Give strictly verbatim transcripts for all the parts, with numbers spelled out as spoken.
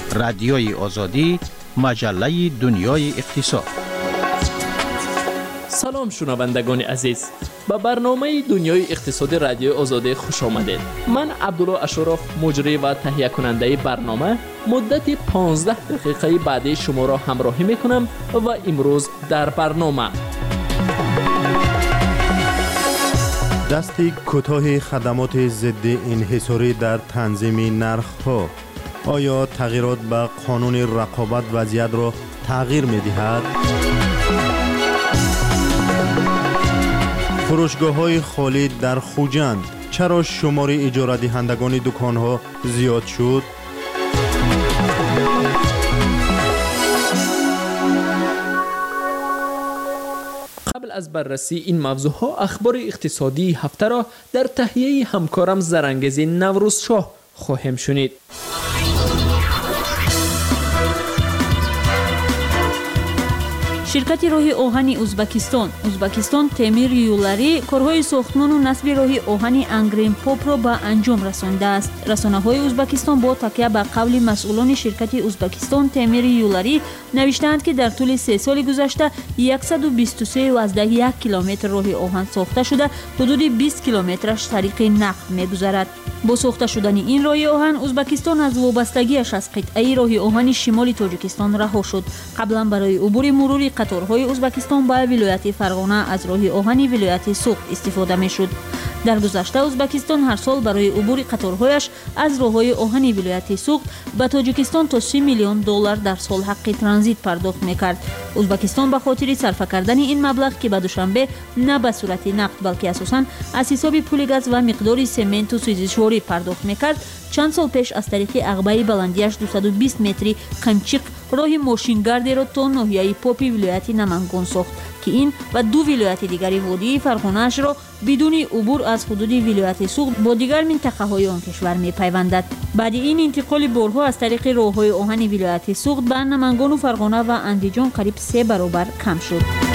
رادیوی آزادی، مجله دنیای اقتصاد. سلام شنوندگان عزیز، به برنامه دنیای اقتصاد رادیو آزادی خوش آمدید. من عبدالله اشرف، مجری و تهیه کننده برنامه، مدت پانزده دقیقه بعدی شما را همراهی میکنم و امروز در برنامه دستی کوتاه خدمات ضد انحصاری در تنظیم نرخ‌ها. آیا تغییرات به قانون رقابت وضعیت را تغییر می‌دهد؟ فروشگاه‌های خالی در خوجند، چرا شمار اجاره دهندگان دکان‌ها زیاد شد؟ قبل از بررسی این موضوعها، اخبار اقتصادی هفته را در تهیه همکارم زرنگزی نوروز شاه خواهیم شنید. شرکت راه آهن ازبکستان ازبکستان تعمیر یولری کارهای ساختمان و نصب راه آهن انگرین پاپ را به انجام رسانده است. رسانه‌های ازبکستان با تکیه به قول مسئولان شرکت ازبکستان تعمیر یولری نوشتند که در طول سه سال گذشته صد و بیست و سه و یک کیلومتر راه آهن ساخته شده، حدود بیست کیلومترش طریق نقل می‌گذرد. با ساخته شدن این راه آهن، ازبکستان از وابستگیش از قطعه راه آهن شمال تاجیکستان رها شد. قبلا برای عبور مروری قطارهای ازبکستان به ولایت فرغانه از راه آهن ولایت سوق استفاده می‌شد. در گذشته ازبکستان هر سال برای عبور قطارهایش از راههای آهن ولایت سوق به تاجیکستان تا سی میلیون دلار در سال حق ترانزیت پرداخت می‌کرد. ازبکستان به خاطر صرف کردن این مبلغ که به دوشنبه نه به صورت نقد بلکه اساساً از حساب پول گاز و مقدار سمنت و سوزشواری پرداخت می‌کرد، چند سال پیش از طریق عقبه بلندیش دویست و بیست متری قمچیق راه ماشینگردی را تا ناحیه پاپی ولایت نمنگان ساخت که این و دو ولایت دیگری وادی فرغانه‌اش را بدون عبور از حدود ولایت سوق با دیگر منطقه‌های آن کشور می‌پیوندد. بعد این انتقال بارها از طریق راه‌های آهن ولایت سوق به نمنگان و فرغانه و اندیجان قریب سه برابر کم شد.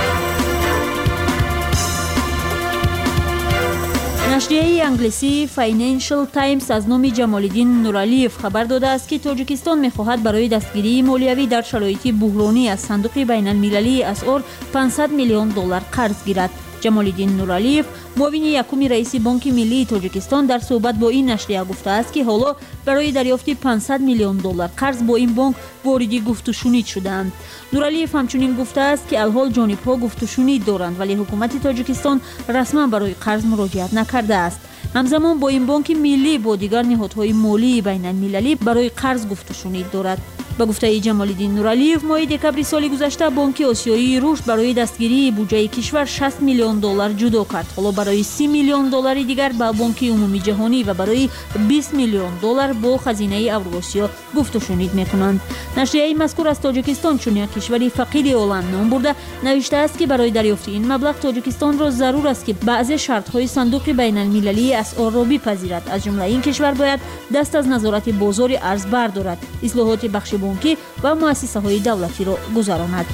نشریه انگلیسی فاینانشل تایمز از نام جمال‌الدین نورعلیف خبر داده است که تاجیکستان می‌خواهد برای دستگیری مالیوی در شرایط بحرانی از صندوق بین‌المللی اسعار پانصد میلیون دلار قرض گیرد. جمال‌الدین نورعلیف، معاون یکم رئیس بانک ملی تاجیکستان، در صحبت با این نشریه گفته است که حالا برای دریافت پانصد میلیون دلار قرض با این بانک وارد گفت و شنید شدند. نورعلیف همچنین گفته است که الحال جانب‌ها گفت و شنید دارند ولی حکومت تاجیکستان رسما برای قرض مراجعت نکرده است. همزمان با این بانک ملی با دیگر نهادهای مالی بین‌المللی برای قرض گفت و شنید دارد. به گفته جمال‌الدین نورعلیف، ماه دکمبر سال گذشته بانک آسیایی رشد برای دستگیری بودجه کشور شصت میلیون دلار جدا کرد. حالا برای سی میلیون دلار دیگر با بانک عمومی جهانی و برای بیست میلیون دلار با خزینه اوراسیا گفت و شنید می‌کنند. نشریه مذکور از تاجیکستان چون یک کشور فقیر عالم نام برده نوشته است که برای دریافت این مبلغ تاجیکستان را ضرور است که بعضی شرط‌های صندوق بین‌المللی اسعار را بپذیرد. از جمله این کشور باید دست از نظارت بازار ارز بردارد، اصلاحات بخش بانکی و مؤسسه‌های دولتی را گذراند.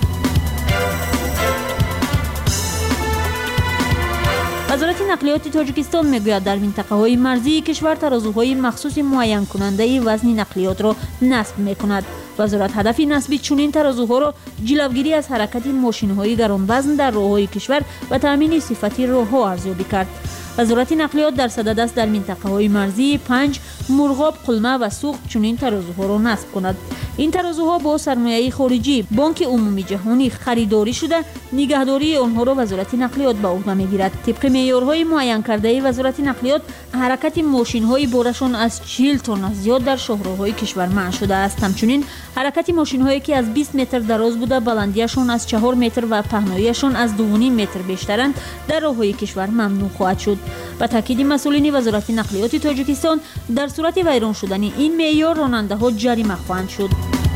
وزارت نقلیات تاجیکستان میگوید در منطقه‌های مرزی کشور ترازوهای مخصوص معین کننده وزن نقلیات را نصب می‌کند. وزارت هدف نصب چنین ترازوها را جلوگیری از حرکت ماشین‌های گران‌وزن در راه‌های کشور و تامین صفتی راه‌ها ارزیابی کرد. وزارت نقلیات در صدد است در منطقه‌های مرزی پنج، مرغاب، قلمه و سوق چنین ترازوها را نصب کند. این ترازوها با سرمایه خارجی بانک عمومی جهانی خریداری شده، نگهداری آنها را وزارت نقلیات به عهده می‌گیرد. طبق معیارهای معین کرده وزارت نقلیات، حرکت ماشین‌های بارشان از چهل تن زیاد در شاهراه‌های کشور منع شده است. همچنین حرکت ماشین‌هایی که از بیست متر دراز بوده، بلندیشان از چهار متر و پهناییشان از دو و نیم متر بیشترند در راه‌های کشور ممنوع خواهد شد. با تاکید مسئولین وزارت نقلیات تاجیکستان، در صورت ویران شدن این معیار راننده‌ها جریمه خواهند شد.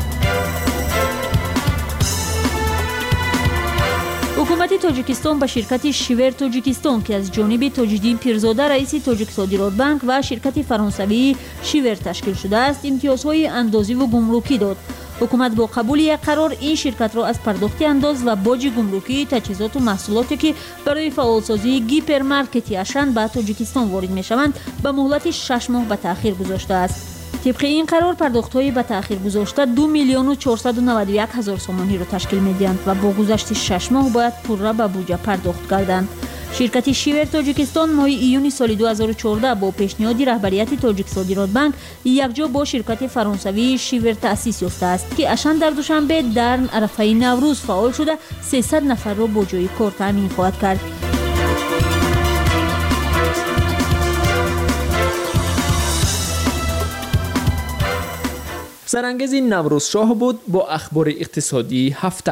حکومت تاجیکستان به شرکت شیور تاجیکستان که از جانب تاج‌الدین پیرزاده رئیس تاجیک صادرات بانک و شرکت فرانسوی شیور تشکیل شده است امتیازهای اندازی و گمرکی داد. حکومت با قبول یک قرار این شرکت را از پرداخت انداز و باج گمرکی تجهیزات و محصولاتی که برای فعالسازی گیپرمارکتی اشن به تاجیکستان وارد می‌شوند به مهلت شش ماه به تأخیر گذاشته است. طبق این قرار پرداخت‌های به تأخیر گذاشته دو میلیون و چهارصد و نود و یک هزار سومانی را تشکیل می‌دهند و با گذشت شش ماه باید پورا به بودجه پرداخت گردند. شرکت شیور تاجیکستان ماه ایون سال دو هزار و چهارده با پیشنهاد رهبریت تاجیک صادرات بانک یکجا با شرکت فرانسوی شیور تأسیس یافته است که اشن در دوشنبه در عرفه نوروز فعال شده سیصد نفر را با جای کار تامین خواهد کرد. سرانگیز نوروز شاه بود با اخبار اقتصادی هفته.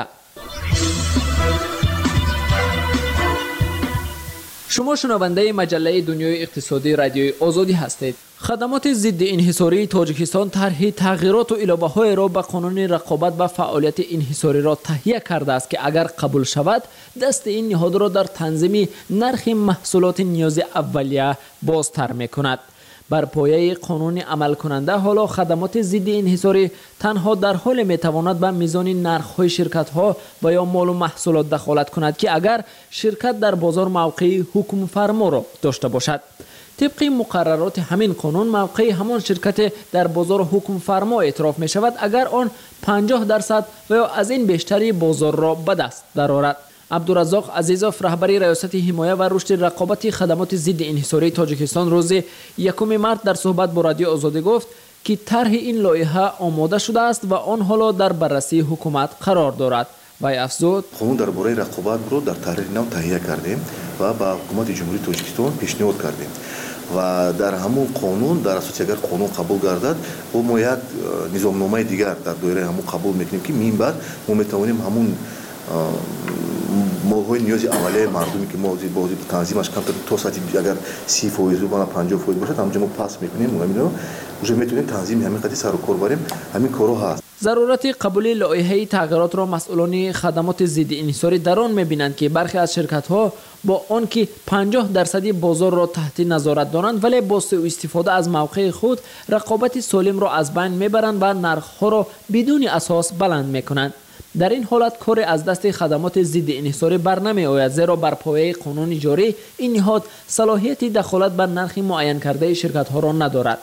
شما شنونده مجله دنیای اقتصادی رادیوی آزادی هستید. خدمات ضد انحصاری تاجیکستان طرح تغییرات و اضافه‌های را به قانون رقابت و فعالیت انحصاری را تهیه کرده است که اگر قبول شود دست این نهاد را در تنظیم نرخ محصولات نیاز اولیه بازتر می‌کند. بر پایه قانون عمل کننده حالا خدمات ضد انحصاری تنها در حال میتواند به میزان نرخ‌های شرکت‌ها و یا مال و محصولات دخالت کند که اگر شرکت در بازار موقع حکم فرما را داشته باشد. طبق مقررات همین قانون موقع همان شرکت در بازار حکم فرما اعتراف می شود اگر آن پنجاه درصد و یا از این بیشتری بازار را به دست درآورد. عبدالرزاق عزیزوف رهبری ریاست حمایه و رشد رقابت خدمات ضد انحصاری تاجیکستان روز یکم مارس در صحبت با رادیو آزادی گفت که طرح این لایحه آماده شده است و آن حالا در بررسی حکومت قرار دارد. وی افزود قانون درباره رقابت رو در طرح نو تهیه کردیم و با حکومت جمهوری تاجیکستان پیشنهاد کردیم و در همون قانون در اساس اگر قانون قبول گردد و ما یک نظامنامه دیگر در دایره همون قبول میکنیم که این بعد ما میتوانیم همون مال‌های نیاز اولیه مردمی که ما بازی تنظیمش کم تا ساعتی اگر سی فیصد و پنجاه فیصد باشه همونجا ما پاس میکنیم و همین رو میتونیم تنظیم همین قضیه سر و کار بریم. همین کارو هست. ضرورت قبول لایحه تغییرات را مسئولان خدمات ضد انحصاری در آن می‌بینند که برخی از شرکت‌ها با آنکه پنجاه درصدی بازار را تحت نظارت دارند ولی با سوء استفاده از موقع خود رقابت سالم را از بین میبرند و نرخ‌ها را بدون اساس بلند میکنند. در این حالت کار از دست خدمات ضد انحصاری بر نمی آید زیرا بر پایه قانون جاری این نهاد صلاحیت دخالت بر نرخ معین کرده شرکت‌ها را ندارد.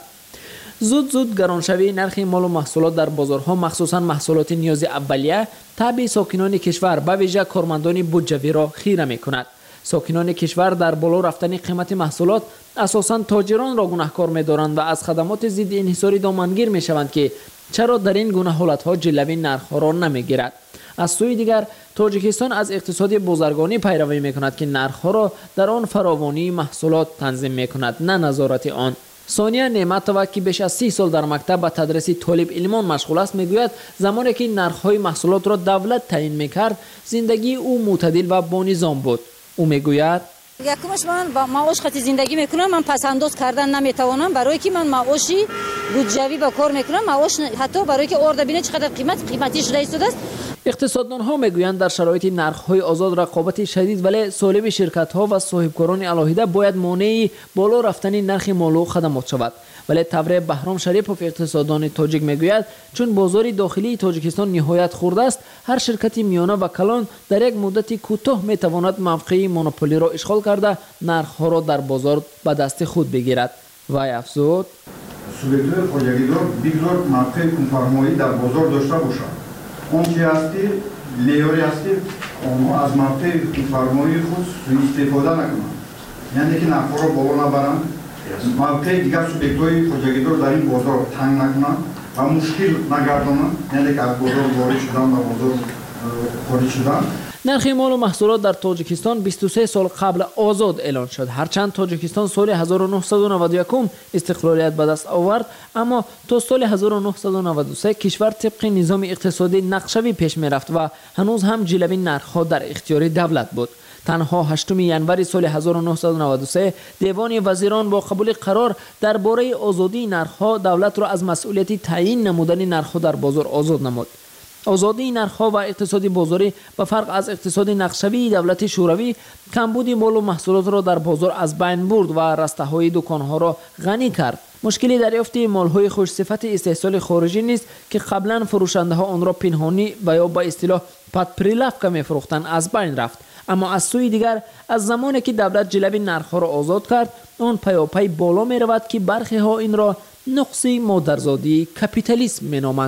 زود زود گرانشوی نرخ مال و محصولات در بازارها مخصوصا محصولات نیاز اولیه تبع ساکنان کشور به ویژه کارمندان بودجوی را خیره می‌کند. ساکنان کشور در بالا رفتن قیمت محصولات اساساً تاجران را گناهکار می‌دارند و از خدمات ضد انحصاری دامنگیر می‌شوند که چرا در این گونه حالت‌ها جلوی نرخ‌ها را نمی‌گیرد. از سوی دیگر تاجیکستان از اقتصاد بازرگانی پیروی می‌کند که نرخ‌ها را در آن فراوانی محصولات تنظیم می‌کند نه نظارت آن. ثانیه نعمتова که بیش از سی سال در مکتب به تدریس طالب علمان مشغول است میگوید زمانی که نرخ‌های محصولات را دولت تعیین می‌کرد زندگی او معتدل و با نظام بود. او میگوید یکمش من با معاش خاطر زندگی میکنم، من پس انداز کردن نمیتوانم برای که من معاشی بودجوی با کار میکنم، معاش حتی برای که آورده بینه چقدر قیمت قیمتیش رئیس است. اقتصاددانها میگویند در شرایط نرخ‌های آزاد رقابت شدید ولی سالم شرکت‌ها و صاحبکاران علاهیده باید مانع بالا رفتن نرخ مال و خدمات شود. ولی تبر بهرام شریپوف اقتصاددان تاجیک میگوید چون بازار داخلی تاجیکستان نهایت خرد است هر شرکت میانه و کلان در یک مدت کوتاه میتواند موقع مونوپولی را اشغال کرده نرخ‌ها را در بازار به دست خود بگیرد. وی افزود سوبیکت‌های خودجگیدار بگذار موقع کنفرمایی در بازار داشته باشد. اون که هستی لیاری هستی از موقع کنفرمایی خود استفاده نکنند، یعنی که نرخ‌ها را بالا نبرند، موقع دیگر سوبیکت‌های خودجگیدار در این بازار تنگ نکنند و مشکل نگردانند، یعنی که از بازار وارد شدن و بازار خارج شدن. نرخ مال و محصولات در تاجیکستان بیست و سه سال قبل آزاد اعلان شد. هرچند تاجیکستان سال هزار و نهصد و نود و یک استقلالیت به دست آورد اما تا سال هزار و نهصد و نود و سه کشور طبق نظام اقتصادی نقشه‌ای پیش می‌رفت و هنوز هم جلوی نرخ‌ها در اختیار دولت بود. تنها هشتم ژانویه سال هزار و نهصد و نود و سه دیوان وزیران با قبول قرار درباره آزادی نرخ‌ها دولت را از مسئولیت تعیین نمودن نرخ‌ها در بازار آزاد نمود. آزادی نرخ‌ها و اقتصاد بازاری به فرق از اقتصاد نقشه‌ای دولت شوروی کمبود مال و محصولات را در بازار از بین برد و رسته‌های دکان‌ها را غنی کرد. مشکلی دریافت مال‌های خوش صفت استحصال خارجی نیست که قبلا فروشنده‌ها آن را پنهانی و یا به اصطلاح پدپریلافکا می‌فروختند از بین رفت. اما از سوی دیگر از زمانی که دولت جلوی نرخ‌ها را آزاد کرد آن پیاپی بالا می‌رود که برخی ها این را نقص مادرزادی کپیتالیسم مینامند.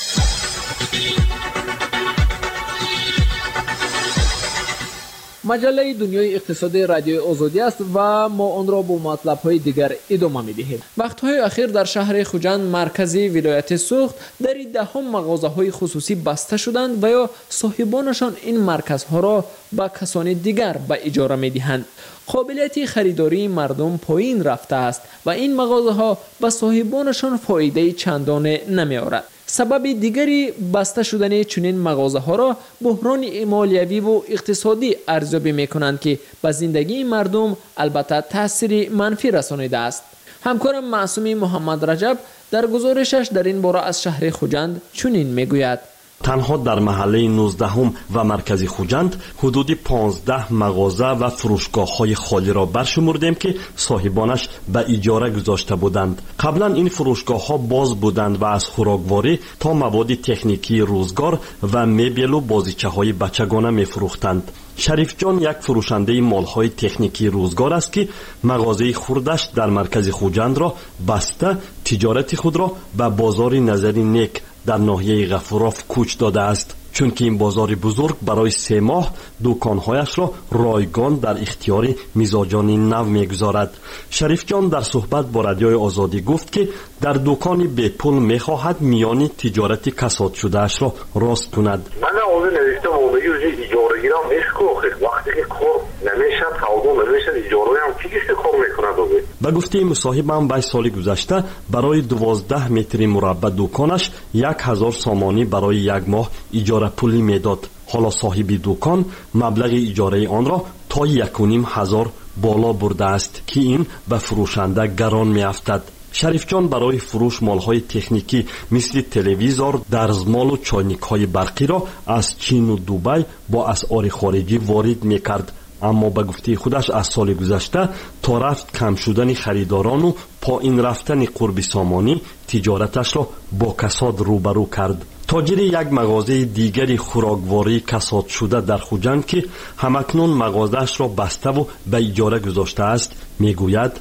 مجله دنیای اقتصادی رادیوی آزادی است و ما آن را با مطلب‌های دیگر ادامه می‌دهیم. وقت‌های اخیر در شهر خوجند مرکزی ولایت سوخت در دهم مغازه‌های خصوصی بسته شدند و یا صاحبانشان این مرکزها را به کسان دیگر به اجاره می‌دهند. قابلیت خریداری مردم پایین رفته است و این مغازه‌ها به صاحبانشان فایده چندان نمی‌آورد. سبب دیگری بسته شدن چنین مغازه‌ها را بحران مالیوی و اقتصادی ارزیابی می‌کنند که به زندگی مردم البته تأثیر منفی رسانیده است. همکارم معصومی محمد رجب در گزارشش در این باره از شهر خوجند چنین می‌گوید: تنها در محله نوزدهم و مرکزی خوجند حدود پانزده مغازه و فروشگاه‌های خالی را برشمردیم که صاحبانش به اجاره گذاشته بودند. قبلا این فروشگاه‌ها باز بودند و از خوراکواری تا مواد تکنیکی روزگار و مبل و بازیچه‌های بچگانه می‌فروختند. شریف جان یک فروشنده مال‌های تکنیکی روزگار است که مغازه خردش در مرکز خوجند را بسته تجارت خود را به بازار نظری نیک در ناحیه غفوراف کوچ داده است، چون که این بازار بزرگ برای سه ماه دکانهایش را رایگان در اختیار میزاجان نو میگذارد. شریف جان در صحبت با رادیوی آزادی گفت که در دکان به پول میخواهد میانی تجارت کساد شده اش را راست کند. من اون نوشتم اومدی و اجاره گیرم اشکو وقتی که کار نمیشه سودا نمیشه اجاره هم چیزی کار میکنه دوباره. به گفته مصاحبم بای سال گذشته برای دوازده متر مربع دکانش یک هزار سامانی برای یک ماه اجاره پولی میداد. حالا صاحب دکان مبلغ اجاره آن را تا یک و نیم هزار بالا برده است که این به فروشنده گران میافتد. شریف جان برای فروش مالهای تکنیکی مثل تلویزور، دستمال و چاینک‌های برقی را از چین و دبی با اسعار خارجی وارد میکرد. اما به گفته خودش از سال گذشته تا رفت کم شدن خریداران و پایین رفتن قرب سامانی تجارتش را با کساد روبرو کرد. تاجر یک مغازه دیگری خوراکواری کساد شده در خوجند که همکنون مغازه‌اش را بسته و به اجاره گذاشته است میگوید: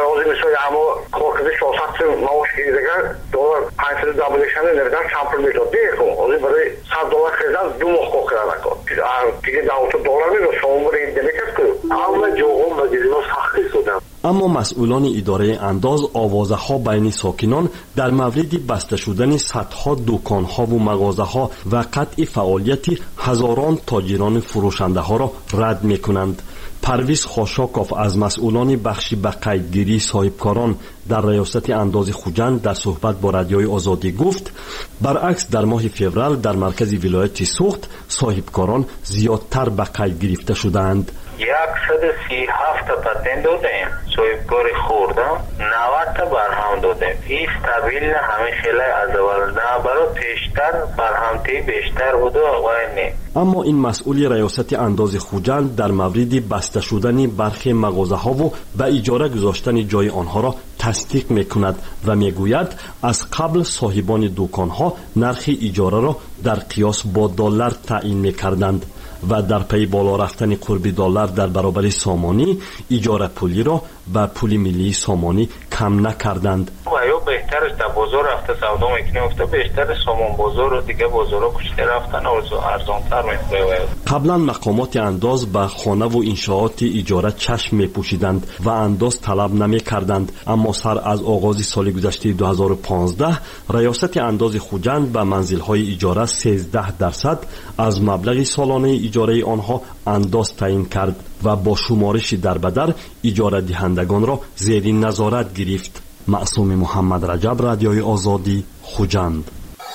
اما کارکرد شاست معاش گیرگر دلار پنجصد دابلشن نردن چمپل میداد دیگه اولی برای صد دلار خریدن دو ماه کار کردن کار دیگه دوت دلار میداد شما برای این دمیکت کنید اما جوغم و دیدینا سختی شدن. اما مسئولان اداره انداز آوازه ها بین ساکنان در مورد بسته شدن صدها دکان ها و مغازه ها و قطع فعالیت هزاران تاجران فروشنده ها را رد می کنند. پرویز خاشاکوف از مسئولان بخشی به قیدگیری صاحبکاران در ریاست انداز خوجند در صحبت با رادیوی آزادی گفت: برعکس در ماه فوریه در مرکز ولایت سوخت صاحبکاران زیادتر به قید گرفته شدند. صد و سی و هفت پتن دادیم صاحبکار خوردم نود تا برهم دادیم این استابیل همه خیلی از اول نه برای پیشتر برهمتی بیشتر بوده آقای نه. اما این مسئول ریاست انداز خوجند در مورد بسته شدن برخی مغازه ها و به اجاره گذاشتن جای آنها را تصدیق میکند و میگوید از قبل صاحبان دکان ها نرخ اجاره را در قیاس با دلار تعیین میکردند و در پی بالا رفتن قرب دلار در برابر سامانی اجاره پولی را به پول ملی سامانی کم نکردند. و یا بهترش در بازار رفته سودا میکنیم افته بیشتر سامان بازار و دیگه بازار کشته رفتن ارزانتر میکنه. قبلا مقامات انداز به خانه و انشاءات اجاره چشم میپوشیدند و انداز طلب نمیکردند، اما سر از آغاز سال گذشته دو هزار و پانزده ریاست انداز خوجند به منزل‌های اجاره سیزده درصد از مبلغ سالانه اجاره آنها انداز تعیین کرد و با شمارش در بدر اجاره دهندگان را زیر نظارت گرفت. معصوم محمد رجب، رادیوی آزادی، خوجند.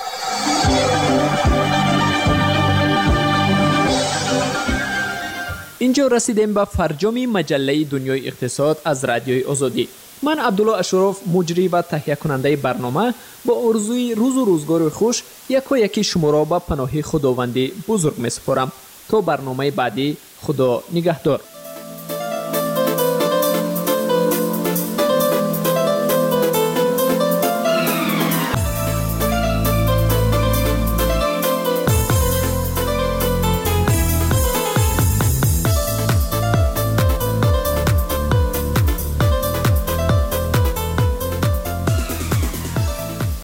اینجا رسیدیم به فرجام مجله دنیای اقتصاد از رادیوی آزادی. من عبدالله اشرف، مجری و تهیه کننده برنامه، با آرزوی روز و روزگار خوش یکا یکی شما را به پناه خداوند بزرگ می سپارم. تا برنامه بعدی، خدا نگهدار.